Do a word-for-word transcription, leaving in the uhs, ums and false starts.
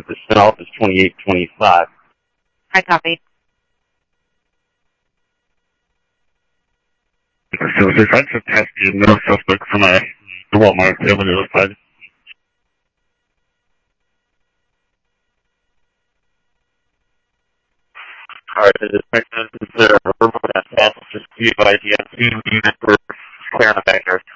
percent off is twenty-eight twenty-five. I copy. So if I just test the middle suspect from my Walmart, the other side. Alright, the detective is there. We're moving that fast. Just see if I can see unit for clearing the back there.